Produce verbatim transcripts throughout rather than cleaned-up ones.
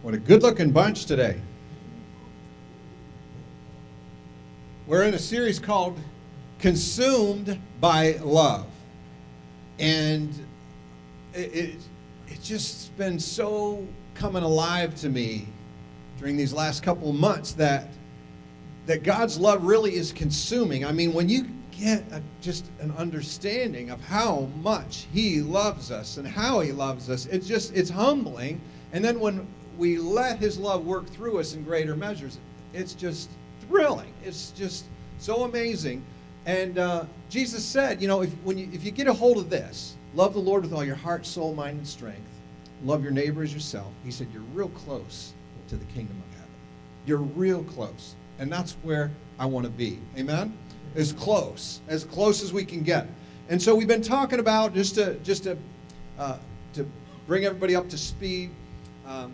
What a good-looking bunch today. We're in a series called Consumed by Love. And it, it, it's just been so coming alive to me during these last couple of months that, that God's love really is consuming. I mean, when you get a, just an understanding of how much He loves us and how He loves us, it's just, it's humbling. And then when we let His love work through us in greater measures, it's just thrilling. It's just so amazing. And uh, Jesus said, you know, if when you if you get a hold of this, love the Lord with all your heart, soul, mind, and strength, love your neighbor as yourself, He said, you're real close to the kingdom of heaven. You're real close. And that's where I want to be. Amen? As close, as close as we can get. And so we've been talking about, just to, just to, uh, to bring everybody up to speed, um,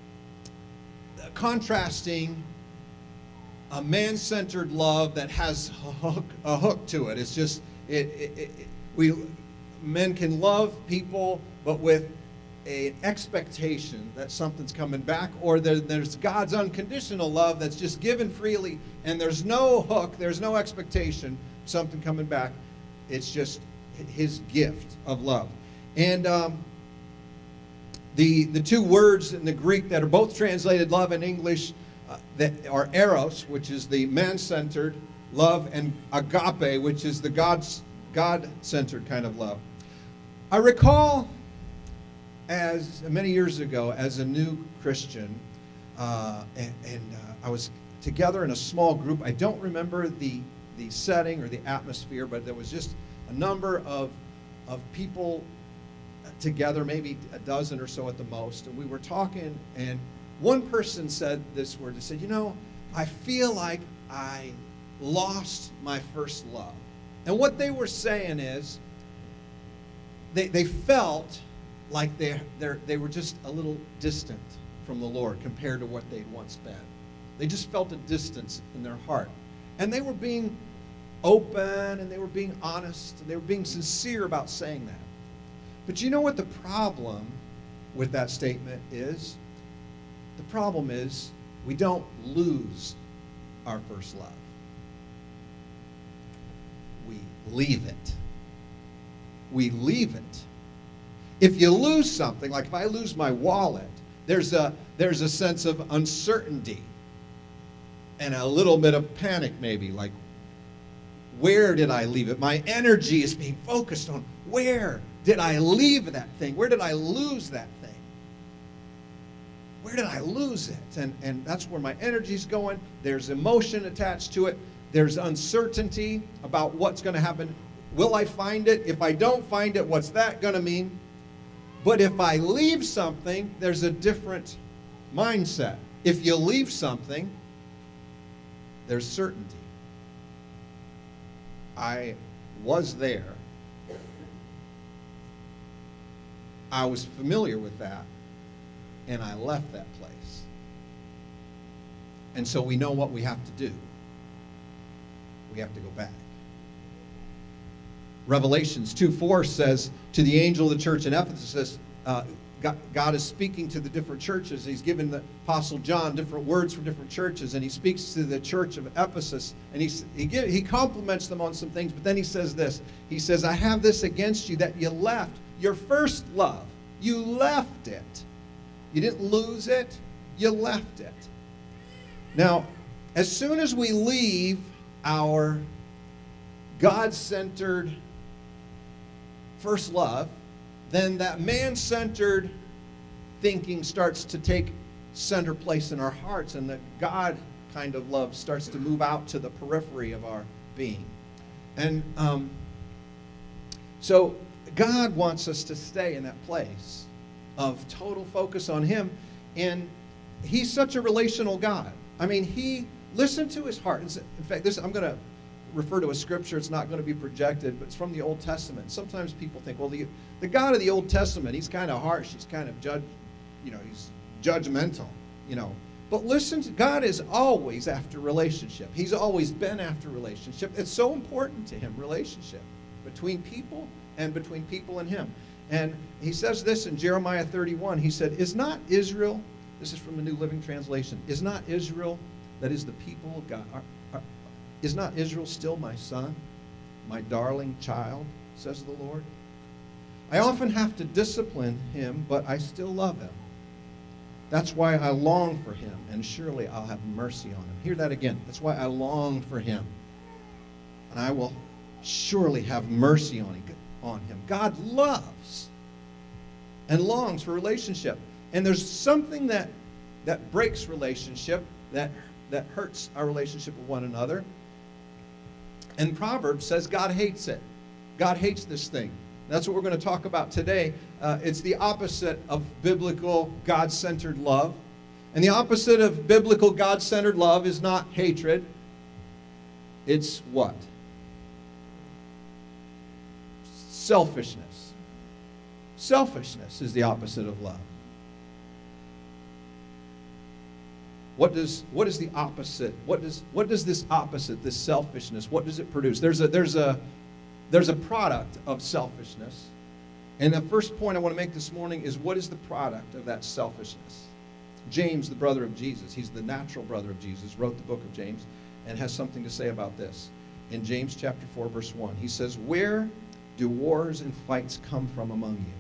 contrasting a man-centered love that has a hook, a hook to it. It's just it, it, it, we men can love people, but with an expectation that something's coming back, or there, there's God's unconditional love that's just given freely, and there's no hook, there's no expectation, something coming back. It's just His gift of love. And um, The, the two words in the Greek that are both translated love in English uh, that are eros, which is the man-centered love, and agape, which is the God's, God-centered kind of love. I recall as many years ago as a new Christian, uh, and, and uh, I was together in a small group. I don't remember the, the setting or the atmosphere, but there was just a number of, of people together, maybe a dozen or so at the most, and we were talking, and one person said this word. He said, you know, I feel like I lost my first love. And what they were saying is they, they felt like they they they were just a little distant from the Lord compared to what they'd once been. They just felt a distance in their heart. And they were being open, and they were being honest, and they were being sincere about saying that. But you know what the problem with that statement is? The problem is we don't lose our first love. We leave it. We leave it. If you lose something, like if I lose my wallet, there's a, there's a sense of uncertainty and a little bit of panic maybe, like, where did I leave it? My energy is being focused on where did I leave that thing? Where did I lose that thing? Where did I lose it? And, and that's where my energy's going. There's emotion attached to it. There's uncertainty about what's going to happen. Will I find it? If I don't find it, what's that going to mean? But if I leave something, there's a different mindset. If you leave something, there's certainty. I was there. I was familiar with that, and I left that place. And so we know what we have to do. We have to go back. Revelations two four says, to the angel of the church in Ephesus, uh, God, God is speaking to the different churches. He's given the Apostle John different words from different churches, and he speaks to the church of Ephesus, and he, he, give, he compliments them on some things, but then he says this. He says, I have this against you, that you left your first love. You left it. You didn't lose it. You left it. Now, as soon as we leave our God-centered first love, then that man-centered thinking starts to take center place in our hearts, and the God kind of love starts to move out to the periphery of our being. And um, so God wants us to stay in that place of total focus on Him, and He's such a relational God. I mean, He listened to His heart. In fact, this I'm going to refer to a scripture. It's not going to be projected, but it's from the Old Testament. Sometimes people think, well, the the God of the Old Testament, He's kind of harsh. He's kind of judge, you know, He's judgmental, you know. But listen, to, God is always after relationship. He's always been after relationship. It's so important to Him, relationship between people and between people and Him. And He says this in Jeremiah thirty-one. He said, is not Israel This is from the New Living Translation. Is not Israel, that is the people of God, are, are, is not Israel still my son, my darling child, says the Lord? I often have to discipline him, but I still love him. That's why I long for him, and surely I'll have mercy on him. Hear that again. That's why I long for him, and I will surely have mercy on him. On him. God loves and longs for relationship. And there's something that, that breaks relationship, that, that hurts our relationship with one another. And Proverbs says God hates it. God hates this thing. That's what we're going to talk about today. Uh, it's the opposite of biblical God-centered love. And the opposite of biblical God-centered love is not hatred. It's what? Selfishness. Selfishness is the opposite of love. What does what is the opposite? What does what does this opposite, this selfishness, what does it produce? There's a there's a there's a product of selfishness. And the first point I want to make this morning is, what is the product of that selfishness? James, the brother of Jesus, he's the natural brother of Jesus, wrote the book of James and has something to say about this. In James chapter four, verse one, he says, "Where do wars and fights come from among you?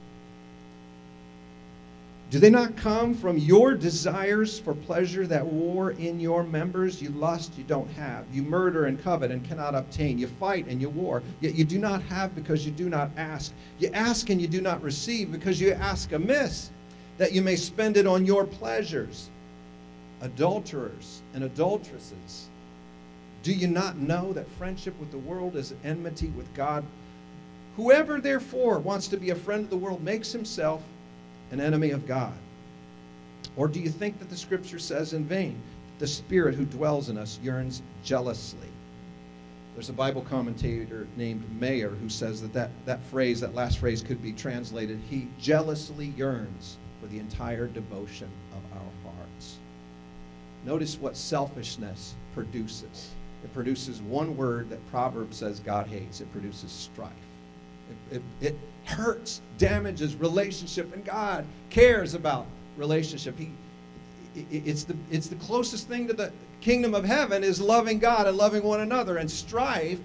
Do they not come from your desires for pleasure that war in your members? You lust, you don't have. You murder and covet and cannot obtain. You fight and you war, yet you do not have because you do not ask. You ask and you do not receive because you ask amiss, that you may spend it on your pleasures. Adulterers and adulteresses, do you not know that friendship with the world is enmity with God? Whoever, therefore, wants to be a friend of the world makes himself an enemy of God. Or do you think that the Scripture says in vain, the Spirit who dwells in us yearns jealously?" There's a Bible commentator named Mayer who says that that, that phrase, that last phrase, could be translated, "He jealously yearns for the entire devotion of our hearts." Notice what selfishness produces. It produces one word that Proverbs says God hates. It produces strife. It, it, it hurts, damages relationship, and God cares about relationship. He, it, it's the it's the closest thing to the kingdom of heaven is loving God and loving one another, and strife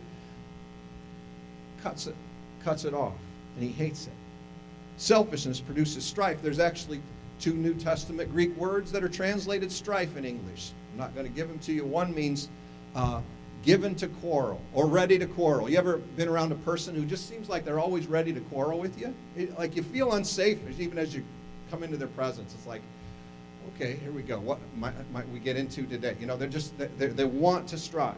cuts it cuts it off, and He hates it. Selfishness produces strife. There's actually two New Testament Greek words that are translated strife in English. I'm not going to give them to you. One means uh, given to quarrel or ready to quarrel. You ever been around a person who just seems like they're always ready to quarrel with you? It, like you feel unsafe even as you come into their presence. It's like, okay, here we go. What might, might we get into today? You know, they're just they they want to strive.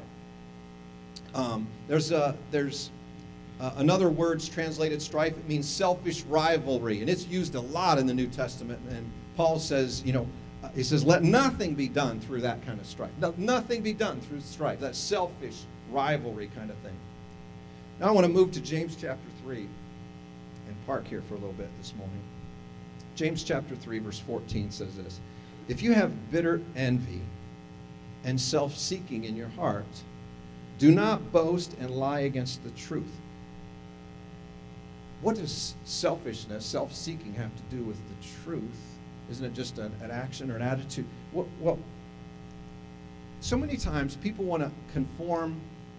Um, there's a there's uh, another word's translated strife. It means selfish rivalry, and it's used a lot in the New Testament. And Paul says, you know. He says, let nothing be done through that kind of strife. No, nothing be done through strife, that selfish rivalry kind of thing. Now I want to move to James chapter three and park here for a little bit this morning. James chapter three, verse fourteen says this: "If you have bitter envy and self-seeking in your heart, do not boast and lie against the truth." What does selfishness, self-seeking have to do with the truth? Isn't it just an, an action or an attitude? Well, well, so many times people want to conform,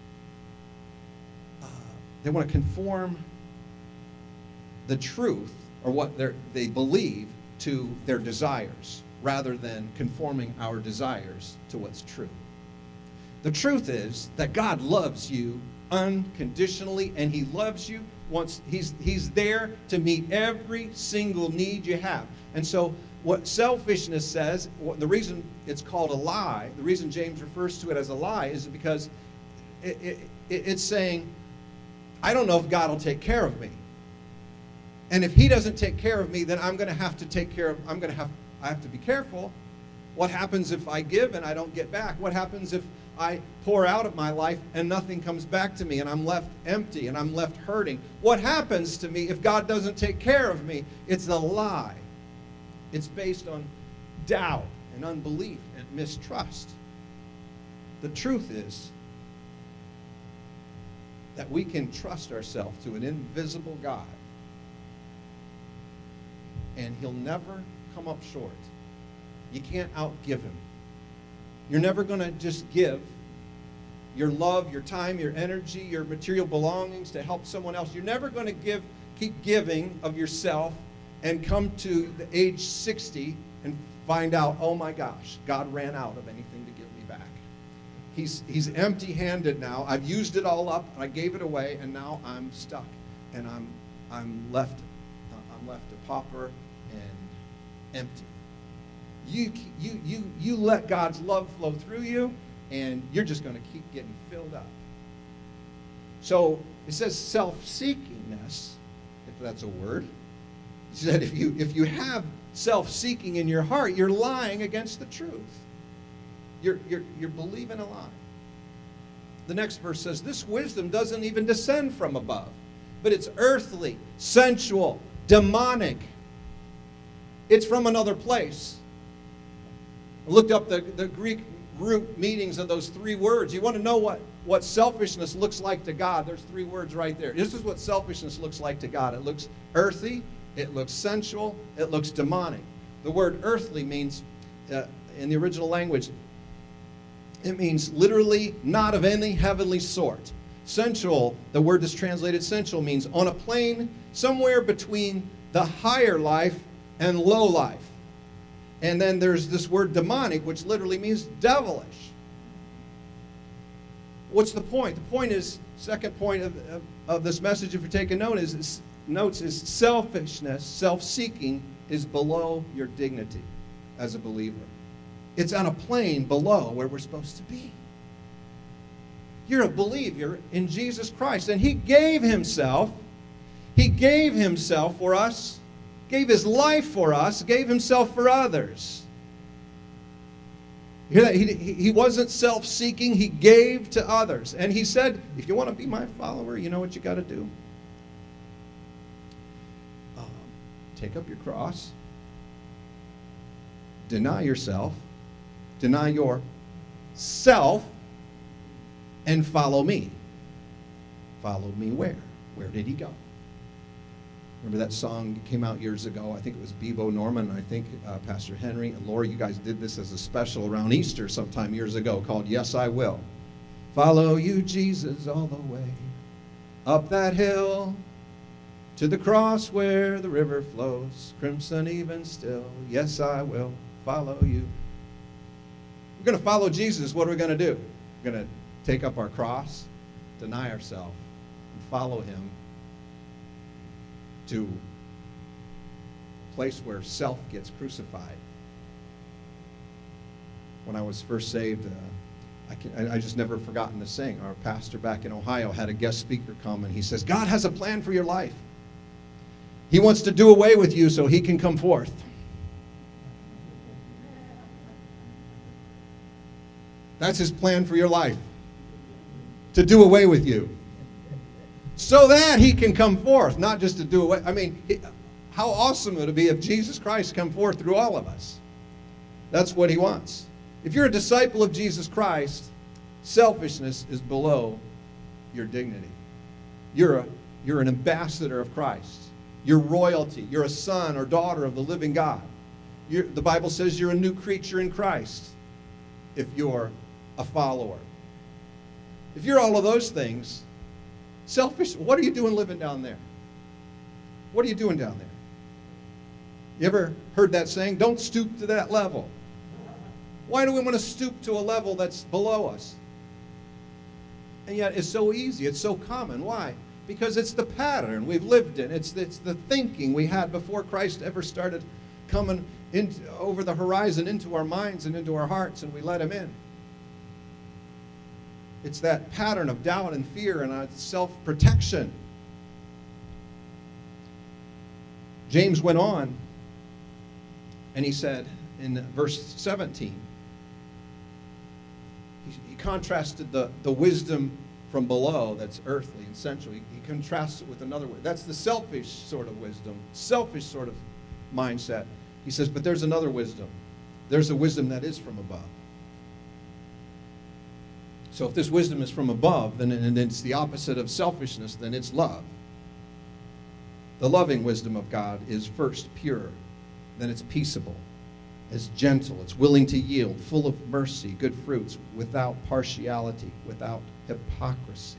uh, they want to conform the truth or what they believe to their desires rather than conforming our desires to what's true. The truth is that God loves you unconditionally, and He loves you once he's he's there to meet every single need you have. And so what selfishness says, the reason it's called a lie, the reason James refers to it as a lie is because it, it, it's saying, I don't know if God will take care of me. And if He doesn't take care of me, then I'm going to have to take care of, I'm going to have, I have to be careful. What happens if I give and I don't get back? What happens if I pour out of my life and nothing comes back to me and I'm left empty and I'm left hurting? What happens to me if God doesn't take care of me? It's a lie. It's based on doubt and unbelief and mistrust. The truth is that we can trust ourselves to an invisible God, and He'll never come up short. You can't outgive him. You're never going to just give your love, your time, your energy, your material belongings to help someone else. You're never going to give, keep giving of yourself and come to the age sixty and find out, oh my gosh, God ran out of anything to give me back. He's, he's empty-handed now. I've used it all up, and I gave it away, and now I'm stuck. And I'm, I'm, left, I'm left a pauper and empty. You, you, you, you let God's love flow through you, and you're just going to keep getting filled up. So it says self-seekingness, if that's a word. It said if you, if you have self-seeking in your heart, you're lying against the truth. You're, you're, you're believing a lie. The next verse says, this wisdom doesn't even descend from above, but it's earthly, sensual, demonic. It's from another place. I looked up the, the Greek root meanings of those three words. You want to know what, what selfishness looks like to God? There's three words right there. This is what selfishness looks like to God. It looks earthy, it looks sensual, it looks demonic. The word earthly means, uh, in the original language, it means literally not of any heavenly sort. Sensual, the word that's translated sensual, means on a plane somewhere between the higher life and low life. And then there's this word demonic, which literally means devilish. What's the point? The point is, second point of, of, of this message, if you're taking note, is, is, notes, is selfishness, self-seeking is below your dignity as a believer. It's on a plane below where we're supposed to be. You're a believer in Jesus Christ, and he gave himself, he gave himself for us, gave his life for us, gave himself for others. You hear that? He, he wasn't self-seeking. He gave to others. And he said, if you want to be my follower, you know what you got to do? Um, take up your cross. Deny yourself. Deny yourself. And follow me. Follow me where? Where did he go? Remember that song that came out years ago? I think it was Bebo Norman. I think uh, Pastor Henry and Laura, you guys did this as a special around Easter sometime years ago called Yes, I Will. Follow you, Jesus, all the way up that hill to the cross where the river flows, crimson even still. Yes, I will follow you. We're going to follow Jesus. What are we going to do? We're going to take up our cross, deny ourselves, and follow him to a place where self gets crucified. When I was first saved, uh, I, can, I just never forgotten to sing. Our pastor back in Ohio had a guest speaker come, and he says, God has a plan for your life. He wants to do away with you so he can come forth. That's his plan for your life, to do away with you. So that he can come forth, not just to do away. I mean, how awesome would it be if Jesus Christ come forth through all of us? That's what he wants. If you're a disciple of Jesus Christ, selfishness is below your dignity. You're, a, you're an ambassador of Christ. You're royalty. You're a son or daughter of the living God. You're, the Bible says you're a new creature in Christ if you're a follower. If you're all of those things, selfish, what are you doing living down there? What are you doing down there? You ever heard that saying? Don't stoop to that level. Why do we want to stoop to a level that's below us? And yet it's so easy. It's so common. Why? Because it's the pattern we've lived in. It's, it's the thinking we had before Christ ever started coming into, over the horizon into our minds and into our hearts, and we let him in. It's that pattern of doubt and fear and uh, self-protection. James went on, and he said in verse seventeen, he, he contrasted the, the wisdom from below that's earthly and sensual. He, he contrasts it with another word. That's the selfish sort of wisdom, selfish sort of mindset. He says, but there's another wisdom. There's a wisdom that is from above. So if this wisdom is from above, then and it's the opposite of selfishness, then it's love. The loving wisdom of God is first pure, then it's peaceable, It's gentle. It's willing to yield, full of mercy, good fruits, without partiality, without hypocrisy.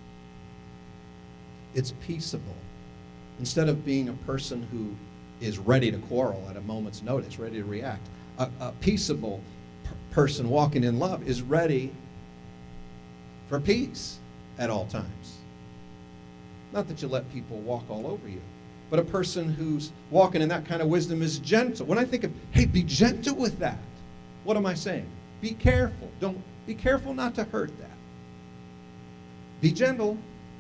It's peaceable. Instead of being a person who is ready to quarrel at a moment's notice, ready to react, a, a peaceable per- person walking in love is ready for peace at all times. Not that you let people walk all over you, but a person who's walking in that kind of wisdom is gentle. When I think of, hey, be gentle with that, what am I saying? Be careful. Don't be careful not to hurt that. Be gentle.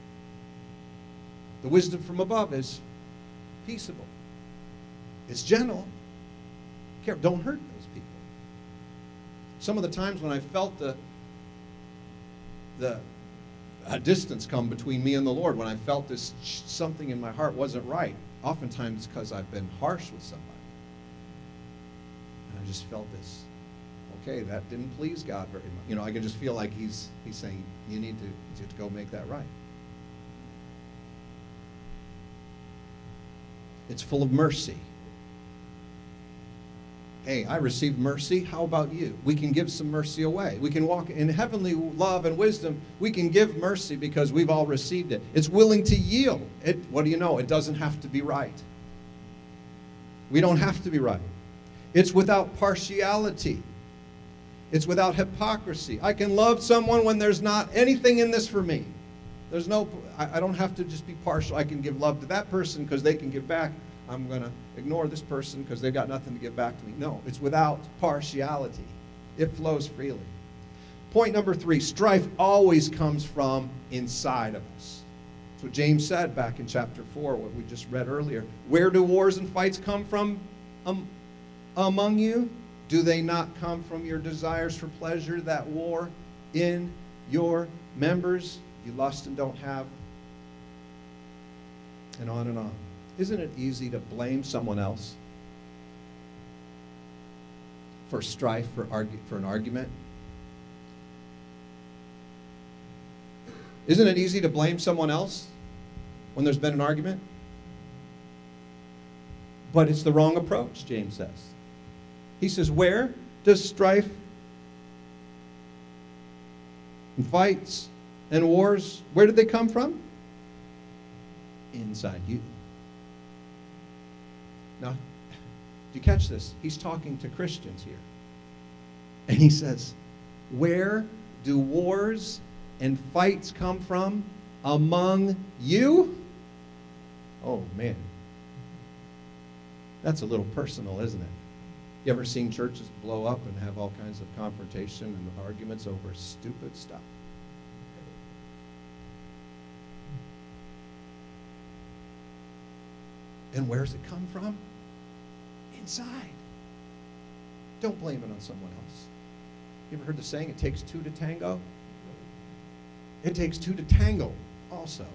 The wisdom from above is peaceable. It's gentle. Care, don't hurt those people. Some of the times when I felt the the a distance come between me and the Lord, when I felt this something in my heart wasn't right, oftentimes because I've been harsh with somebody. And I just felt this, okay, that didn't please God very much. You know, I can just feel like he's he's saying, you need to, you need to go make that right. It's full of mercy. Hey, I received mercy. How about you? We can give some mercy away. We can walk in heavenly love and wisdom. We can give mercy because we've all received it. It's willing to yield. It, what do you know? It doesn't have to be right. We don't have to be right. It's without partiality. It's without hypocrisy. I can love someone when there's not anything in this for me. There's no, I, I don't have to just be partial. I can give love to that person because they can give back. I'm going to ignore this person because they've got nothing to give back to me. No, it's without partiality. It flows freely. Point number three, strife always comes from inside of us. That's what James said back in chapter four, what we just read earlier. Where do wars and fights come from um, among you? Do they not come from your desires for pleasure that war in your members? You lust and don't have, and on and on. Isn't it easy to blame someone else for strife, for, argue, for an argument? Isn't it easy to blame someone else when there's been an argument? But it's the wrong approach, James says. He says, where does strife and fights and wars, where did they come from? Inside you. Now, do you catch this? He's talking to Christians here. And he says, where do wars and fights come from among you? Oh, man. That's a little personal, isn't it? You ever seen churches blow up and have all kinds of confrontation and arguments over stupid stuff? And where's it come from? Inside. Don't blame it on someone else. You ever heard the saying, it takes two to tango? It takes two to tango also.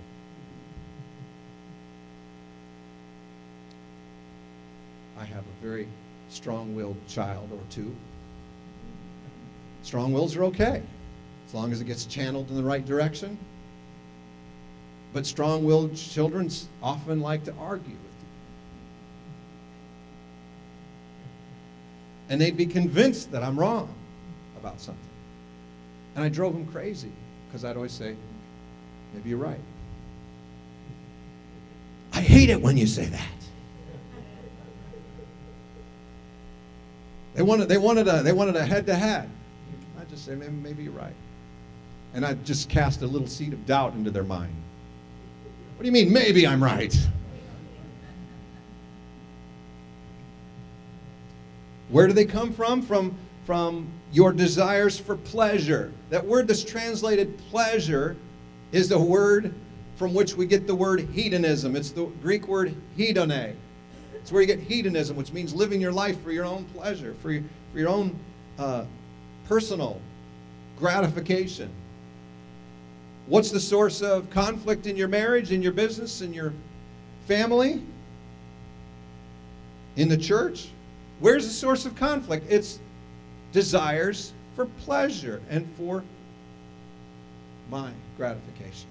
I have a very strong-willed child or two. Strong wills are okay, as long as it gets channeled in the right direction. But strong-willed children often like to argue. And they'd be convinced that I'm wrong about something. And I drove them crazy because I'd always say, maybe you're right. I hate it when you say that. They wanted, they wanted a, they wanted a head-to-head. I'd just say, maybe, maybe you're right. And I'd just cast a little seed of doubt into their mind. What do you mean, maybe I'm right? Where do they come from? From, from your desires for pleasure. That word that's translated pleasure is the word from which we get the word hedonism. It's the Greek word hedone. It's where you get hedonism, which means living your life for your own pleasure, for your, for your own uh, personal gratification. What's the source of conflict in your marriage, in your business, in your family, in the church? Where's the source of conflict? It's desires for pleasure and for my gratification.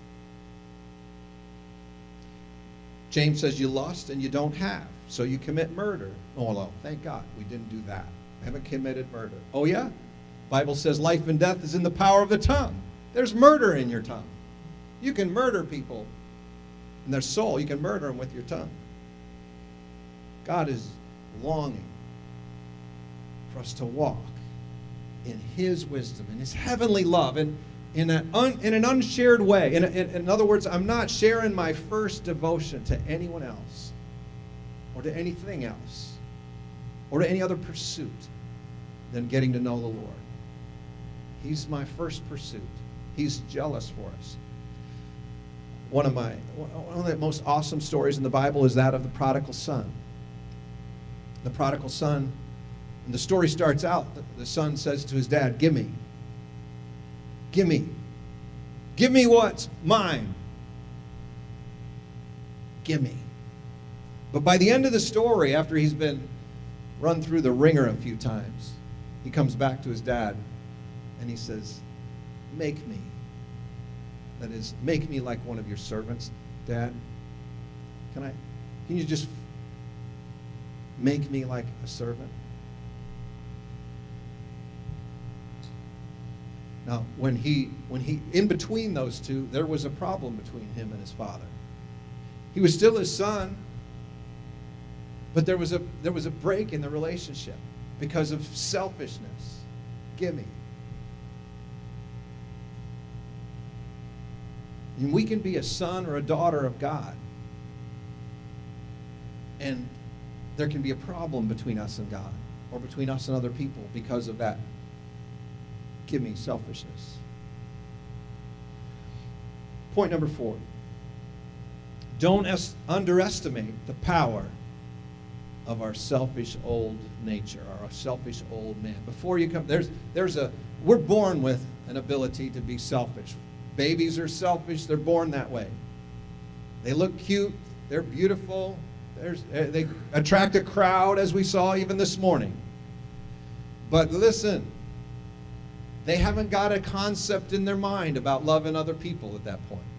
James says you lust and you don't have, so you commit murder. Oh, well, thank God we didn't do that. I haven't committed murder. Oh, yeah? Bible says life and death is in the power of the tongue. There's murder in your tongue. You can murder people in their soul. You can murder them with your tongue. God is longing for us to walk in his wisdom, in his heavenly love, and in, an un, in an unshared way. In, in, in other words, I'm not sharing my first devotion to anyone else or to anything else or to any other pursuit than getting to know the Lord. He's my first pursuit. He's jealous for us. One of my one of the most awesome stories in the Bible is that of the prodigal son. The prodigal son, and the story starts out, the son says to his dad, give me, give me, give me what's mine. Give me. But by the end of the story, after he's been run through the ringer a few times, he comes back to his dad and he says, make me. That is, make me like one of your servants, Dad. Can I, can you just make me like a servant? Now, when he, when he, in between those two, there was a problem between him and his father. He was still his son, but there was a, there was a break in the relationship because of selfishness. Gimme. And we can be a son or a daughter of God, and there can be a problem between us and God, or between us and other people because of that give me selfishness. Point number four. Don't es- underestimate the power of our selfish old nature, our selfish old man. Before you come, there's there's a we're born with an ability to be selfish. Babies are selfish. They're born that way. They look cute. They're beautiful. There's, they attract a crowd, as we saw even this morning. But listen, they haven't got a concept in their mind about loving other people at that point.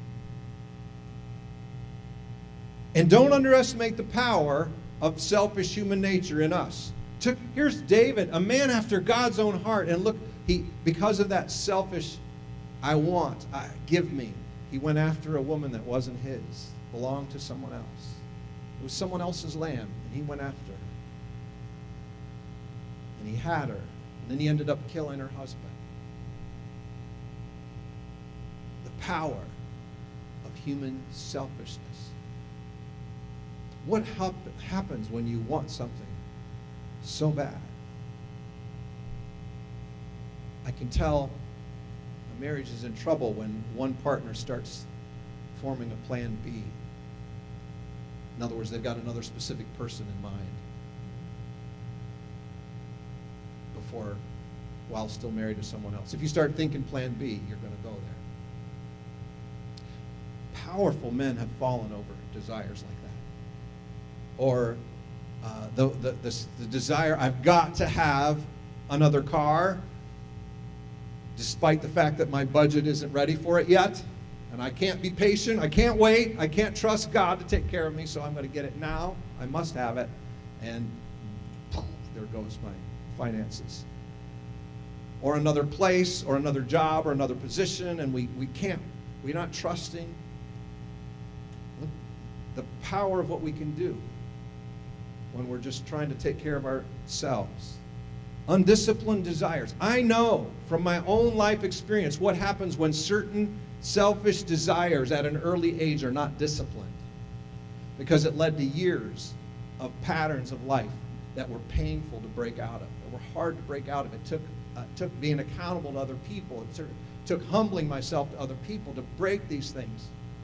And don't underestimate the power of selfish human nature in us. Took, here's David, a man after God's own heart. And look, he because of that selfish I want, I, give me. He went after a woman that wasn't his, belonged to someone else. It was someone else's lamb, and he went after her. And he had her, and then he ended up killing her husband. The power of human selfishness. What hap- happens when you want something so bad? I can tell marriage is in trouble when one partner starts forming a plan B. In other words, they've got another specific person in mind before, while still married to someone else. If you start thinking plan B, you're going to go there. Powerful men have fallen over desires like that. Or uh, the, the, the, the desire, I've got to have another car, despite the fact that my budget isn't ready for it yet, and I can't be patient, I can't wait, I can't trust God to take care of me, so I'm going to get it now. I must have it, and there goes my finances. Or another place, or another job, or another position, and we, we can't, we're not trusting the power of what we can do when we're just trying to take care of ourselves. Undisciplined desires. I know from my own life experience what happens when certain selfish desires at an early age are not disciplined, because it led to years of patterns of life that were painful to break out of, that were hard to break out of. It took, uh, took being accountable to other people. It took humbling myself to other people to break these things.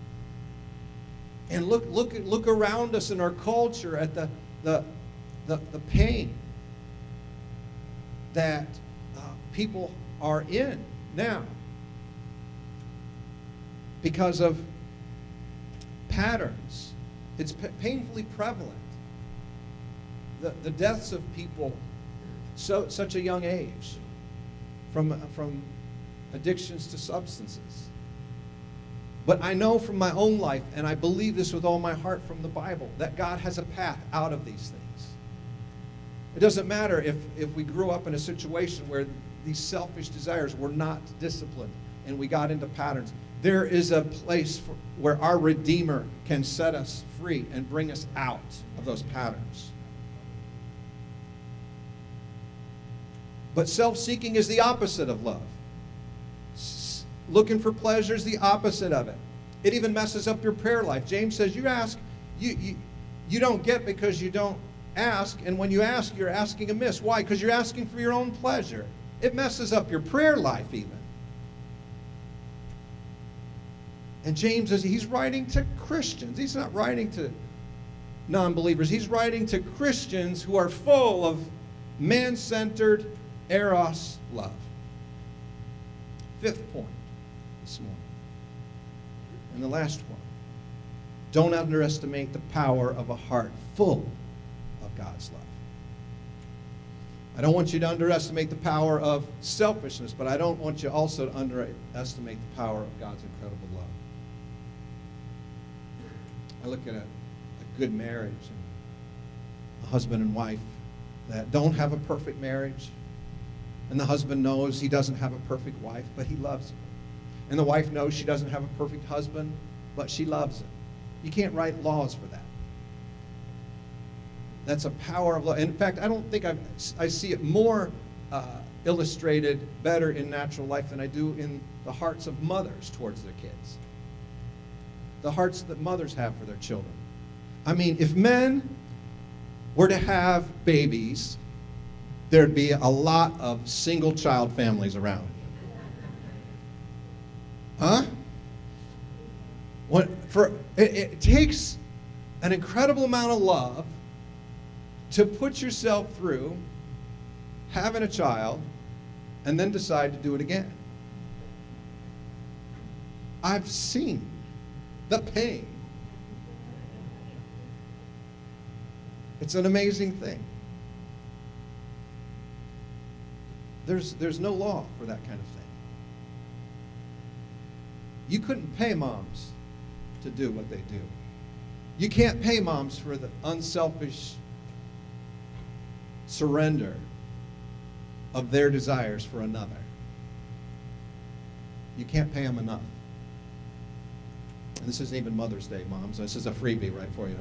And look, look, look around us in our culture at the, the, the, the pain that uh, people are in now because of patterns. It's p- painfully prevalent. The, the deaths of people so such a young age from, from addictions to substances. But I know from my own life, and I believe this with all my heart from the Bible, that God has a path out of these things. It doesn't matter if, if we grew up in a situation where these selfish desires were not disciplined and we got into patterns. There is a place for, where our Redeemer can set us free and bring us out of those patterns. But self-seeking is the opposite of love. S- looking for pleasure is the opposite of it. It even messes up your prayer life. James says you ask, you, you, you don't get because you don't ask, and when you ask, you're asking amiss. Why? Because you're asking for your own pleasure. It messes up your prayer life even. And James is, he's writing to Christians. He's not writing to non-believers. He's writing to Christians who are full of man-centered eros love. Fifth point this morning. And the last one. Don't underestimate the power of a heart full of God's love. I don't want you to underestimate the power of selfishness, but I don't want you also to underestimate the power of God's incredible love. I look at a, a good marriage and a husband and wife that don't have a perfect marriage, and the husband knows he doesn't have a perfect wife, but he loves her. And the wife knows she doesn't have a perfect husband, but she loves him. You can't write laws for that. That's a power of love. In fact, I don't think I've, I see it more uh, illustrated better in natural life than I do in the hearts of mothers towards their kids. The hearts that mothers have for their children. I mean, if men were to have babies, there'd be a lot of single child families around. Huh? What, for, it, it takes an incredible amount of love to put yourself through having a child and then decide to do it again. I've seen the pain. It's an amazing thing. There's, there's no law for that kind of thing. You couldn't pay moms to do what they do. You can't pay moms for the unselfish surrender of their desires for another. You can't pay them enough. And this isn't even Mother's Day, moms. This is a freebie right for you.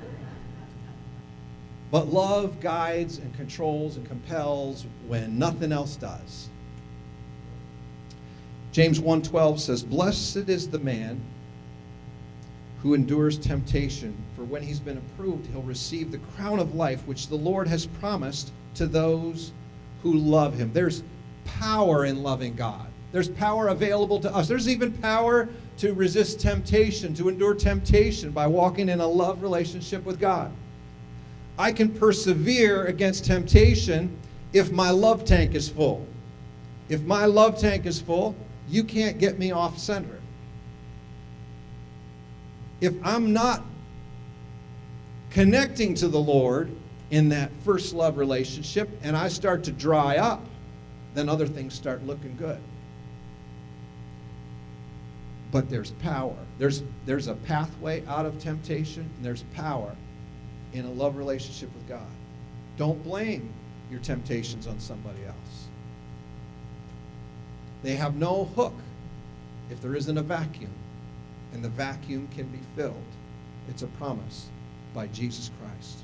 But love guides and controls and compels when nothing else does. James one twelve says, "Blessed is the man who endures temptation, for when he's been approved, he'll receive the crown of life which the Lord has promised to those who love him." There's power in loving God. There's power available to us. There's even power to resist temptation, to endure temptation by walking in a love relationship with God. I can persevere against temptation if my love tank is full. If my love tank is full, you can't get me off center. If I'm not connecting to the Lord in that first love relationship and I start to dry up, then other things start looking good. But there's power. There's, there's a pathway out of temptation, and there's power in a love relationship with God. Don't blame your temptations on somebody else. They have no hook if there isn't a vacuum, and the vacuum can be filled. It's a promise by Jesus Christ.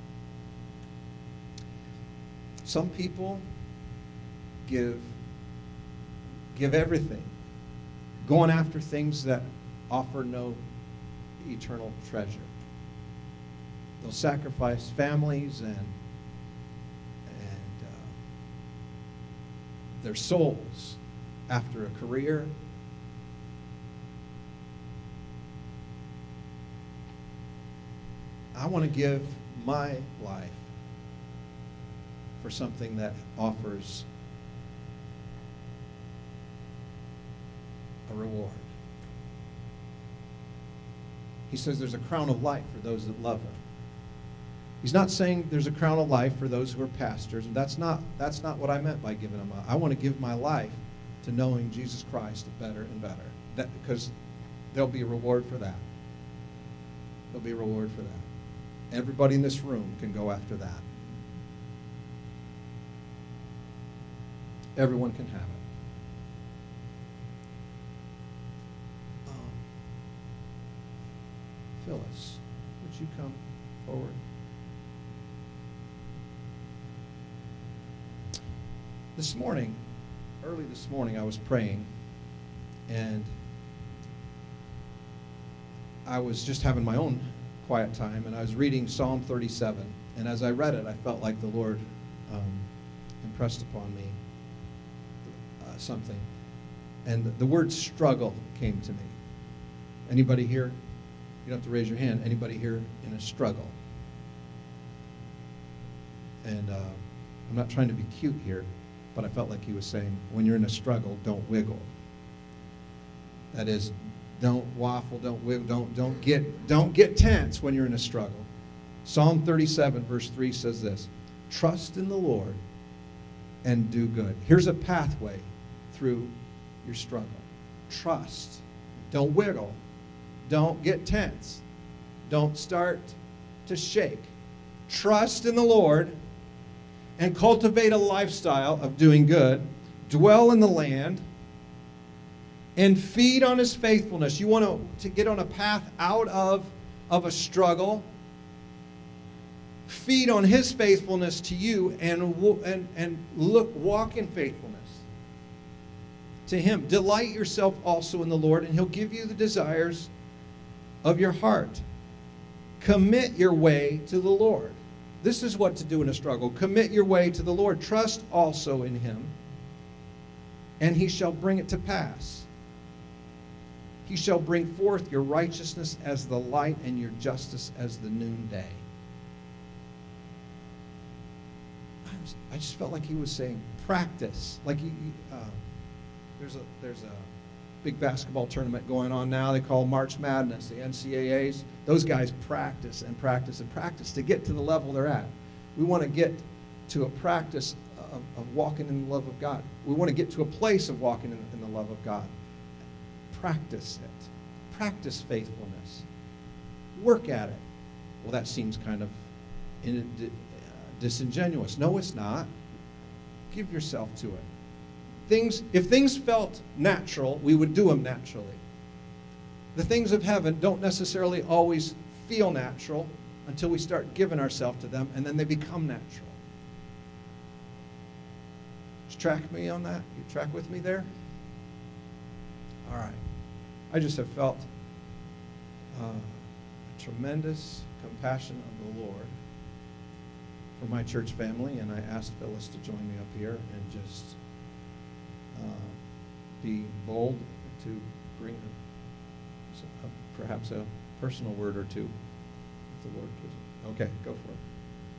Some people give, give everything, going after things that offer no eternal treasure. They'll sacrifice families and, and uh, their souls after a career. I want to give my life for something that offers a reward. He says there's a crown of life for those that love him. He's not saying there's a crown of life for those who are pastors, and that's not, that's not what I meant by giving them up. I want to give my life to knowing Jesus Christ better and better, that, because there'll be a reward for that. There'll be a reward for that. Everybody in this room can go after that. everyone can have it. Um, Phyllis, would you come forward? This morning, early this morning, I was praying, and I was just having my own quiet time, and I was reading Psalm thirty-seven, and as I read it, I felt like the Lord um, impressed upon me uh, something, and the, the word struggle came to me. Anybody here? You don't have to raise your hand. Anybody here in a struggle? And uh, I'm not trying to be cute here, but I felt like he was saying, when you're in a struggle, don't wiggle. That is, don't waffle, don't wiggle, don't, don't, get, don't get tense when you're in a struggle. Psalm thirty-seven, verse three says this, trust in the Lord and do good. Here's a pathway through your struggle. Trust. Don't wiggle. Don't get tense. Don't start to shake. Trust in the Lord and cultivate a lifestyle of doing good. Dwell in the land and feed on his faithfulness. You want to, to get on a path out of, of a struggle. Feed on his faithfulness to you and, and, and look, walk in faithfulness to him. Delight yourself also in the Lord, and he'll give you the desires of your heart. Commit your way to the Lord. This is what to do in a struggle. Commit your way to the Lord. Trust also in him, and he shall bring it to pass. He shall bring forth your righteousness as the light and your justice as the noonday. I, was, I just felt like he was saying, practice. Like he, uh, there's a there's a big basketball tournament going on now. They call March Madness, the N C double A's. Those guys practice and practice and practice to get to the level they're at. We want to get to a practice of, of walking in the love of God. We want to get to a place of walking in, in the love of God. Practice it. Practice faithfulness. Work at it. Well, that seems kind of in, uh, disingenuous. No, it's not. Give yourself to it. Things, if things felt natural, we would do them naturally. The things of heaven don't necessarily always feel natural until we start giving ourselves to them, and then they become natural. Just track me on that? You track with me there? All right. I just have felt uh, a tremendous compassion of the Lord for my church family, and I asked Phyllis to join me up here and just uh, be bold to bring a, a, perhaps a personal word or two, if the Lord gives it. Okay, go for it.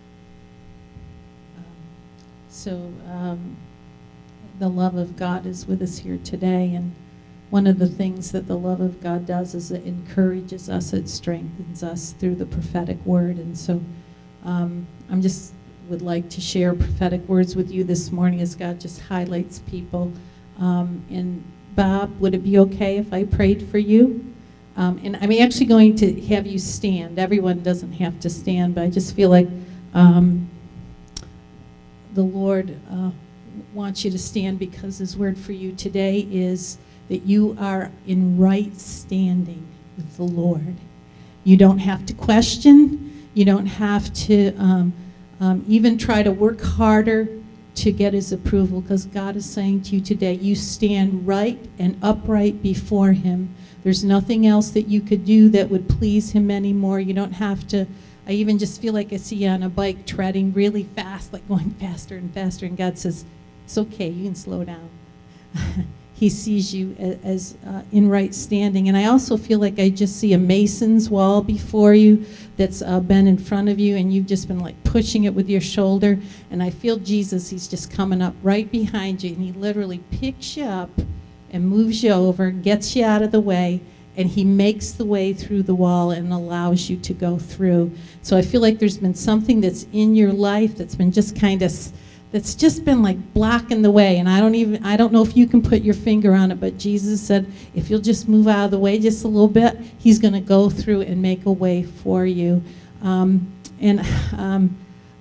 Um, so um, the love of God is with us here today, and one of the things that the love of God does is it encourages us, it strengthens us through the prophetic word. And so um, I'm just would like to share prophetic words with you this morning as God just highlights people. Um, and Bob, would it be okay if I prayed for you? Um, and I'm actually going to have you stand. Everyone doesn't have to stand, but I just feel like um, the Lord uh, wants you to stand, because his word for you today is that you are in right standing with the Lord. You don't have to question. You don't have to um, um, even try to work harder to get his approval, because God is saying to you today, you stand right and upright before him. There's nothing else that you could do that would please him anymore. You don't have to. I even just feel like I see you on a bike treading really fast, like going faster and faster, and God says, it's okay, you can slow down. He sees you as uh, in right standing. And I also feel like I just see a mason's wall before you that's uh, been in front of you, and you've just been like pushing it with your shoulder. And I feel Jesus, he's just coming up right behind you, and he literally picks you up and moves you over, gets you out of the way, and he makes the way through the wall and allows you to go through. So I feel like there's been something that's in your life that's been just kind of that's just been like blocking the way, and I don't even I don't know if you can put your finger on it, but Jesus said if you'll just move out of the way just a little bit, he's going to go through and make a way for you. Um, and um,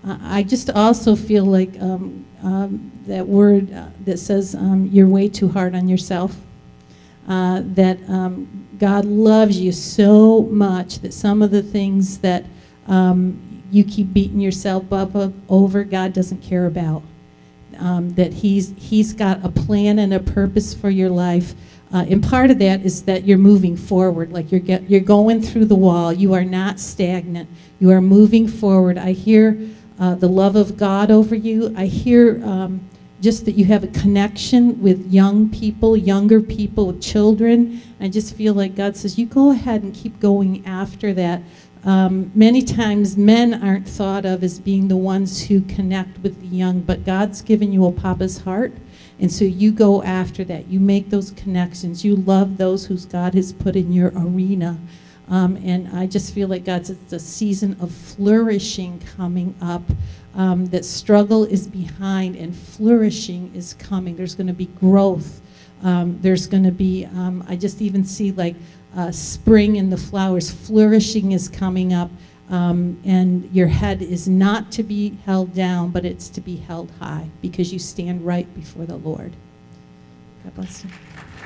I I just also feel like um, um, that word uh, that says um, you're way too hard on yourself. Uh, that um, God loves you so much that some of the things that um, you keep beating yourself up of, over, God doesn't care about. Um, that he's he's got a plan and a purpose for your life. Uh, and part of that is that you're moving forward, like you're get, you're going through the wall. You are not stagnant. You are moving forward. I hear uh, the love of God over you. I hear um, just that you have a connection with young people, younger people, with children. I just feel like God says, you go ahead and keep going after that. Um, many times men aren't thought of as being the ones who connect with the young, but God's given you a papa's heart. And so you go after that. You make those connections. You love those whose God has put in your arena. Um, and I just feel like God's, it's a season of flourishing coming up. Um, that struggle is behind and flourishing is coming. There's going to be growth. Um, there's going to be, um, I just even see like uh, spring in the flowers. Flourishing is coming up. Um, and your head is not to be held down, but it's to be held high because you stand right before the Lord. God bless you.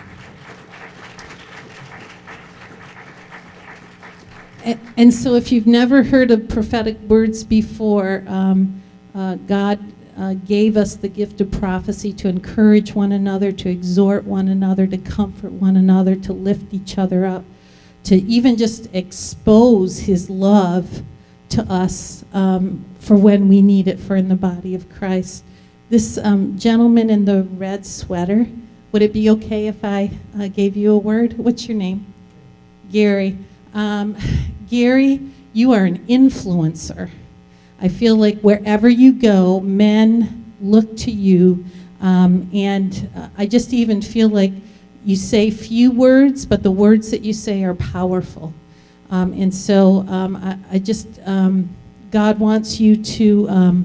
And, and so if you've never heard of prophetic words before, um, uh, God uh, gave us the gift of prophecy to encourage one another, to exhort one another, to comfort one another, to lift each other up, to even just expose his love to us um, for when we need it, for in the body of Christ. This um, gentleman in the red sweater, would it be okay if I uh, gave you a word? What's your name? Gary. Um, Gary, you are an influencer. I feel like wherever you go, men look to you, um, and uh, I just even feel like you say few words, but the words that you say are powerful. Um, and so um, I, I just, um, God wants you to, um,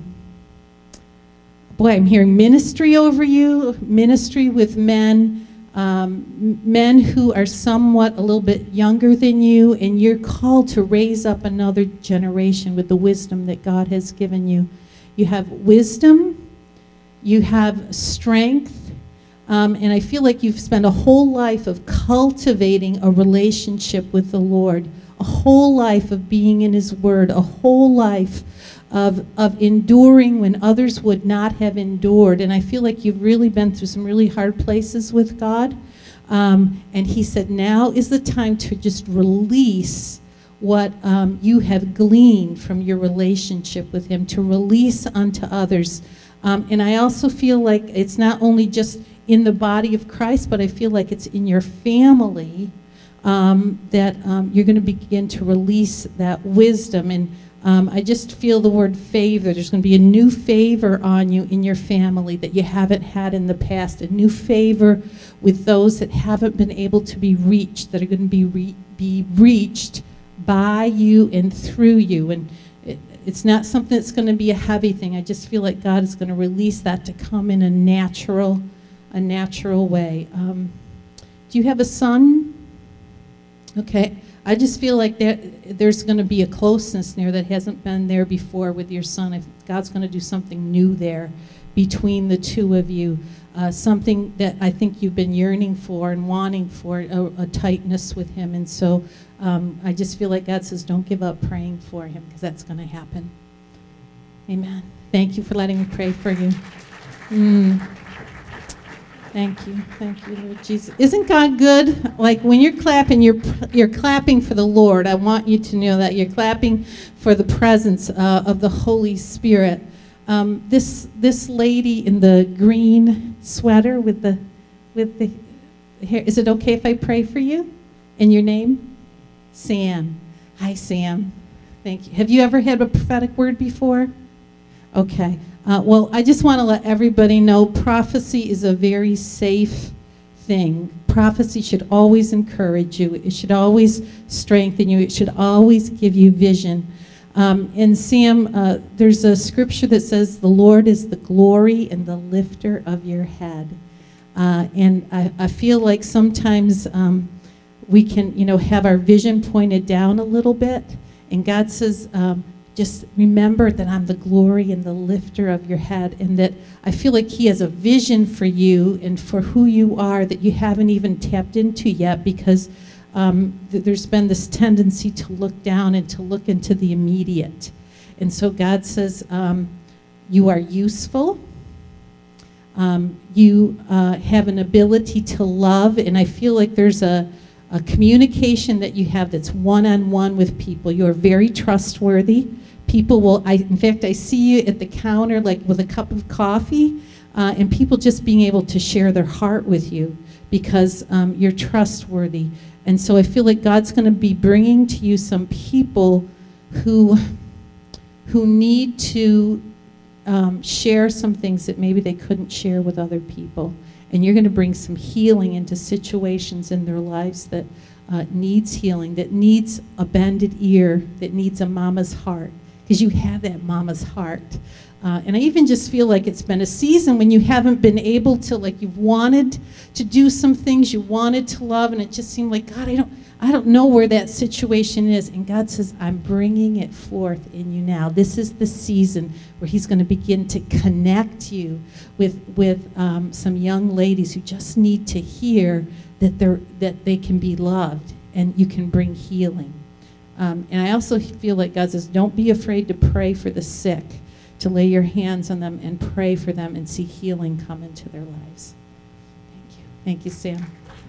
boy, I'm hearing ministry over you, ministry with men, um, men who are somewhat a little bit younger than you, and you're called to raise up another generation with the wisdom that God has given you. You have wisdom, you have strength, Um, and I feel like you've spent a whole life of cultivating a relationship with the Lord, a whole life of being in his word, a whole life of, of enduring when others would not have endured. And I feel like you've really been through some really hard places with God. Um, and he said, now is the time to just release what um, you have gleaned from your relationship with him, to release unto others. Um, and I also feel like it's not only just in the body of Christ, but I feel like it's in your family um, that um, you're going to begin to release that wisdom. And um, I just feel the word favor. There's going to be a new favor on you in your family that you haven't had in the past, a new favor with those that haven't been able to be reached, that are going to be re- be reached by you and through you. And it, it's not something that's going to be a heavy thing. I just feel like God is going to release that to come in a natural a natural way. Um, do you have a son? Okay. I just feel like that there's going to be a closeness there that hasn't been there before with your son. If God's going to do something new there between the two of you, uh, something that I think you've been yearning for and wanting for, a, a tightness with him. And so um, I just feel like God says, don't give up praying for him, because that's going to happen. Amen. Thank you for letting me pray for you. Mm. Thank you. Thank you, Lord Jesus. Isn't God good? Like when you're clapping, you're you're clapping for the Lord. I want you to know that you're clapping for the presence uh, of the Holy Spirit. Um, this this lady in the green sweater with the with the hair. Is it okay if I pray for you? In your name, Sam. Hi, Sam. Thank you. Have you ever had a prophetic word before? Okay. Uh, well, I just want to let everybody know prophecy is a very safe thing. Prophecy should always encourage you. It should always strengthen you. It should always give you vision. Um, and Sam, uh, there's a scripture that says, the Lord is the glory and the lifter of your head. Uh, and I, I feel like sometimes um, we can, you know, have our vision pointed down a little bit. And God says, um, just remember that I'm the glory and the lifter of your head, and that I feel like he has a vision for you and for who you are that you haven't even tapped into yet, because um, th- there's been this tendency to look down and to look into the immediate. And so God says, um, you are useful. Um, you uh, have an ability to love, and I feel like there's a, a communication that you have that's one-on-one with people. You are very trustworthy. People will, I, in fact, I see you at the counter like with a cup of coffee, uh, and people just being able to share their heart with you because um, you're trustworthy. And so I feel like God's going to be bringing to you some people who, who need to um, share some things that maybe they couldn't share with other people. And you're going to bring some healing into situations in their lives that uh, needs healing, that needs a bended ear, that needs a mama's heart. Because you have that mama's heart. Uh, and I even just feel like it's been a season when you haven't been able to, like you've wanted to do some things, you wanted to love, and it just seemed like, God, I don't, I don't know where that situation is. And God says, I'm bringing it forth in you now. This is the season where he's going to begin to connect you with, with um, some young ladies who just need to hear that, they're, that they can be loved and you can bring healing. Um, and I also feel like God says, don't be afraid to pray for the sick, to lay your hands on them and pray for them and see healing come into their lives. Thank you. Thank you, Sam.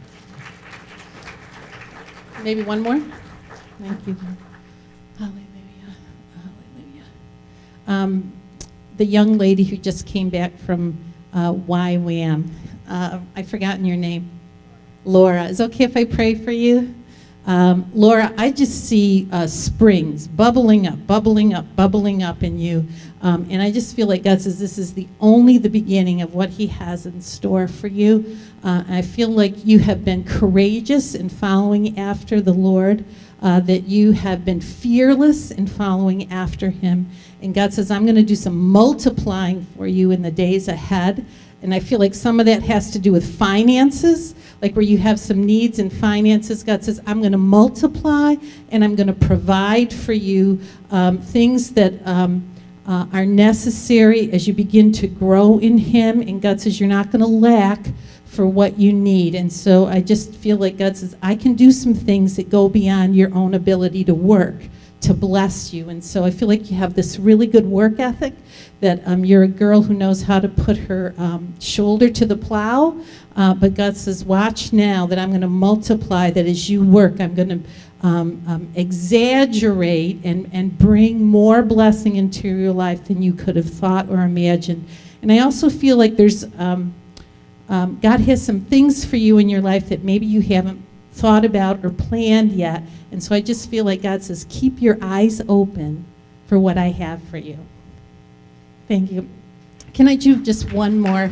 Maybe one more? Thank you. Hallelujah. Hallelujah. Um, the young lady who just came back from uh, Y WAM, uh, I've forgotten your name. Laura. Is it okay if I pray for you? Um, Laura, I just see uh, springs bubbling up, bubbling up, bubbling up in you. Um, and I just feel like God says this is the only the beginning of what he has in store for you. Uh, I feel like you have been courageous in following after the Lord, uh, that you have been fearless in following after him. And God says, I'm going to do some multiplying for you in the days ahead. And I feel like some of that has to do with finances, like where you have some needs in finances. God says, I'm going to multiply and I'm going to provide for you um, things that um, uh, are necessary as you begin to grow in him. And God says, you're not going to lack for what you need. And so I just feel like God says, I can do some things that go beyond your own ability to work to bless you. And so I feel like you have this really good work ethic, that um, you're a girl who knows how to put her um, shoulder to the plow. Uh, but God says, watch now that I'm going to multiply, that as you work, I'm going to um, um, exaggerate and, and bring more blessing into your life than you could have thought or imagined. And I also feel like there's, um, um, God has some things for you in your life that maybe you haven't thought about or planned yet. And so I just feel like God says, keep your eyes open for what I have for you. Thank you. Can I do just one more?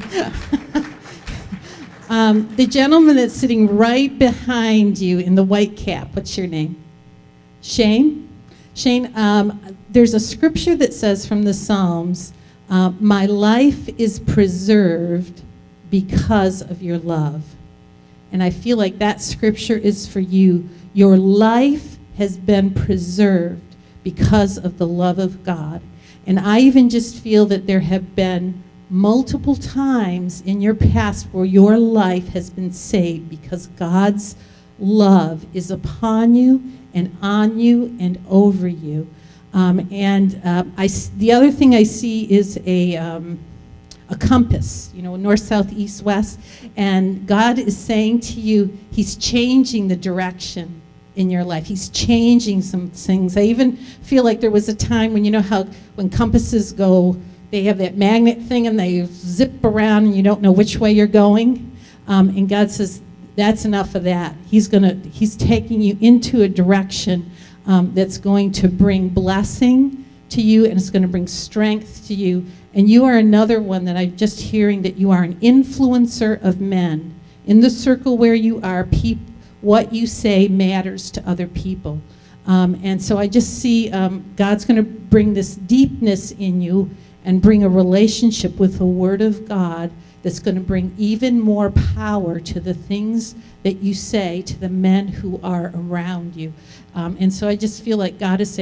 um, the gentleman that's sitting right behind you in the white cap, what's your name? Shane? Shane, um, there's a scripture that says from the Psalms, uh, my life is preserved because of your love. And I feel like that scripture is for you. Your life has been preserved because of the love of God. And I even just feel that there have been multiple times in your past where your life has been saved because God's love is upon you and on you and over you. Um, and uh, I, the other thing I see is a, um, a compass, you know, north, south, east, west. And God is saying to you, he's changing the direction in your life. He's changing some things. I even feel like there was a time when, you know how when compasses go, they have that magnet thing and they zip around and you don't know which way you're going. Um, and God says, that's enough of that. He's gonna, he's taking you into a direction um, that's going to bring blessing to you, and it's going to bring strength to you. And you are another one that I'm just hearing that you are an influencer of men. In the circle where you are, people, what you say matters to other people. Um, and so I just see um, God's going to bring this deepness in you and bring a relationship with the Word of God that's going to bring even more power to the things that you say to the men who are around you. Um, and so I just feel like God is saying,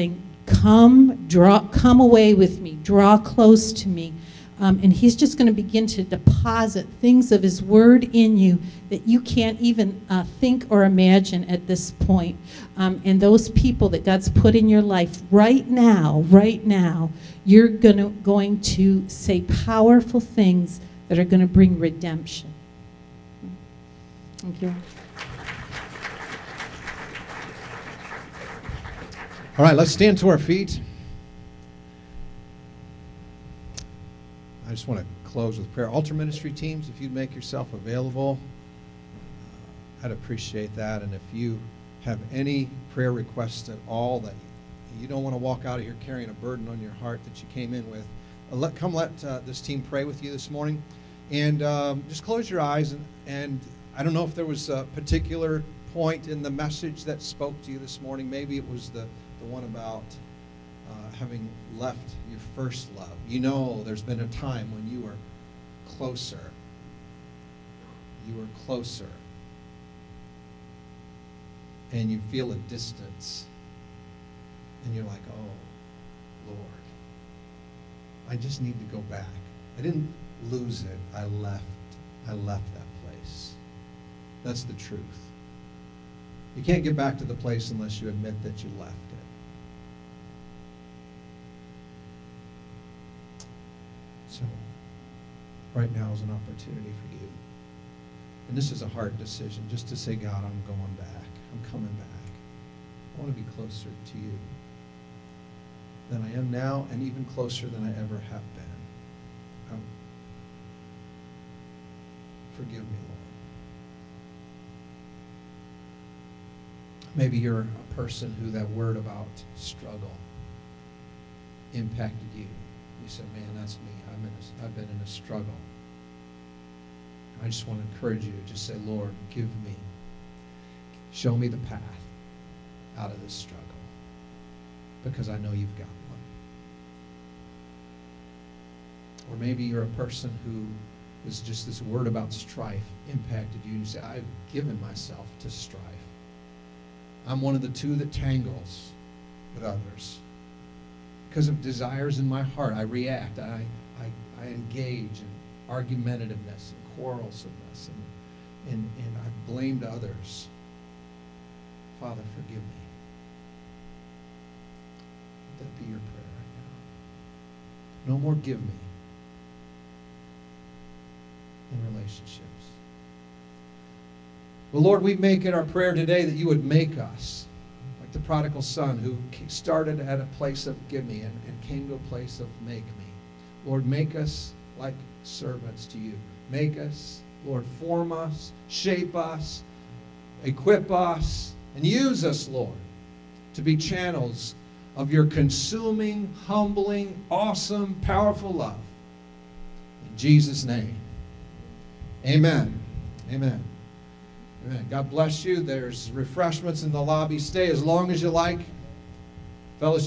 come, draw, come away with me, draw close to me. Um, and he's just going to begin to deposit things of his word in you that you can't even uh, think or imagine at this point. Um, and those people that God's put in your life right now, right now, you're gonna, going to say powerful things that are going to bring redemption. Thank you. All right, let's stand to our feet. I just want to close with prayer. Altar ministry teams, if you'd make yourself available, uh, I'd appreciate that. And if you have any prayer requests at all that you don't want to walk out of here carrying a burden on your heart that you came in with, uh, let, come let uh, this team pray with you this morning. And um, just close your eyes. And, and I don't know if there was a particular point in the message that spoke to you this morning. Maybe it was the, the one about Uh, having left your first love. You know there's been a time when you were closer. You were closer. And you feel a distance. And you're like, oh, Lord, I just need to go back. I didn't lose it. I left. I left that place. That's the truth. You can't get back to the place unless you admit that you left it. So, right now is an opportunity for you. And this is a hard decision, just to say, God, I'm going back. I'm coming back. I want to be closer to you than I am now, and even closer than I ever have been. Um, forgive me, Lord. Maybe you're a person who that word about struggle impacted you. You said, man, that's me. I'm in a, I've been in a struggle. I just want to encourage you to just say, Lord, give me, show me the path out of this struggle, because I know you've got one. Or maybe you're a person who is just this word about strife impacted you, and you say, I've given myself to strife. I'm one of the two that tangles with others. Because of desires in my heart, I react. I, I, I engage in argumentativeness and quarrelsomeness, and, and, and I blamed others. Father, forgive me. Let that be your prayer right now. No more give me in relationships. Well, Lord, we make it our prayer today that you would make us like the prodigal son who started at a place of give me and, and came to a place of make me. Lord, make us like servants to you. Make us, Lord, form us, shape us, equip us, and use us, Lord, to be channels of your consuming, humbling, awesome, powerful love. In Jesus' name, amen. Amen. Amen. God bless you. There's refreshments in the lobby. Stay as long as you like. Fellowship.